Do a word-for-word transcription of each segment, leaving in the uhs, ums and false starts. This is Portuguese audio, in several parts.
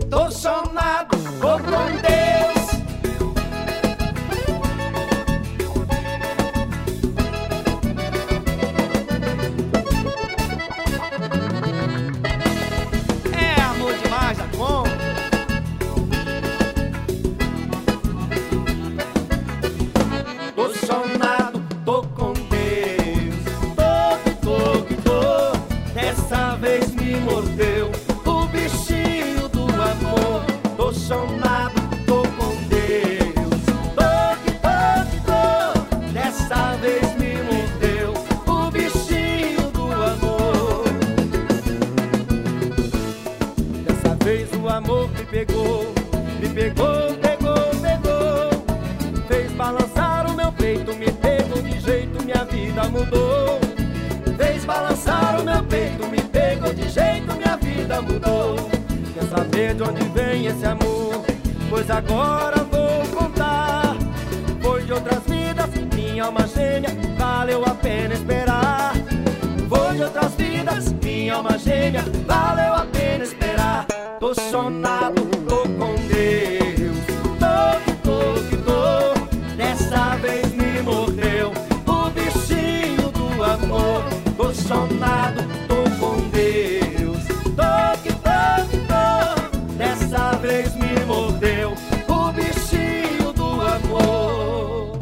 tô sonado, tô com Deus. É amor demais, tá bom? Tô sonado, tô com Deus. Tô que tô que tô, dessa vez me mordeu o bichinho do amor. Tô sonado, tô com Deus. Tô que tô que tô, dessa vez me mordeu o bichinho do amor. Dessa vez o amor me pegou, me pegou, pegou, pegou. Fez balançar o meu peito, me pegou de jeito, minha vida mudou. Fez balançar o meu peito, me pegou de jeito, minha vida mudou. Quer saber de onde vem esse amor? Pois agora vou contar. Foi de outras vidas, minha alma gêmea, valeu a pena esperar. Foi de outras vidas, minha alma gêmea, valeu a pena esperar. Tô sonado, tô com Deus. Tô que tô que tô, dessa vez me mordeu o bichinho do amor. Tô sonado, tô com Deus. Tô que tô que tô, dessa vez me mordeu o bichinho do amor.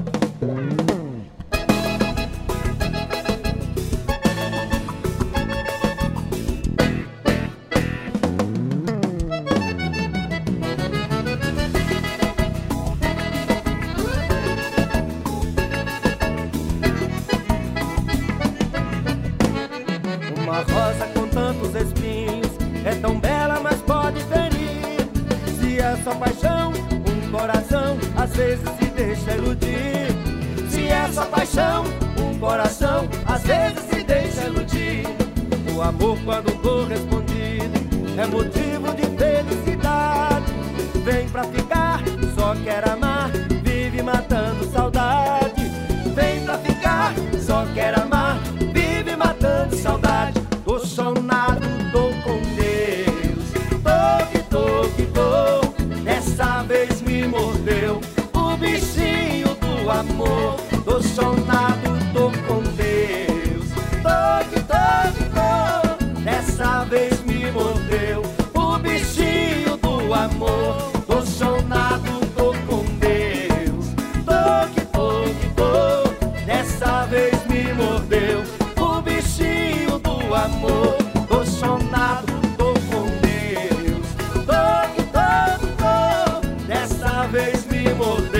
Uma rosa com tantos espinhos é tão bela, mas pode ferir. Se é só paixão, um coração às vezes se deixa iludir. Se é só paixão, um coração às vezes se deixa iludir. O amor, quando correspondido, é motivo de felicidade. Vem pra ficar, só quer amar, vive matando saudade. Vem pra ficar, só quer amar, vive matando saudade. Tô sonado, tô com Deus. Tô que tô que tô, dessa vez me mordeu o bichinho do amor. Tô sonado, tô com Deus. Tô que tô que tô, dessa vez me mordeu o bichinho do amor. Tô sonado, tô com Deus. Tô que tô que tô, dessa vez me mordeu o bichinho do amor. Tô sonado, tô com Deus. Tô que tô que tô, dessa vez me mordeu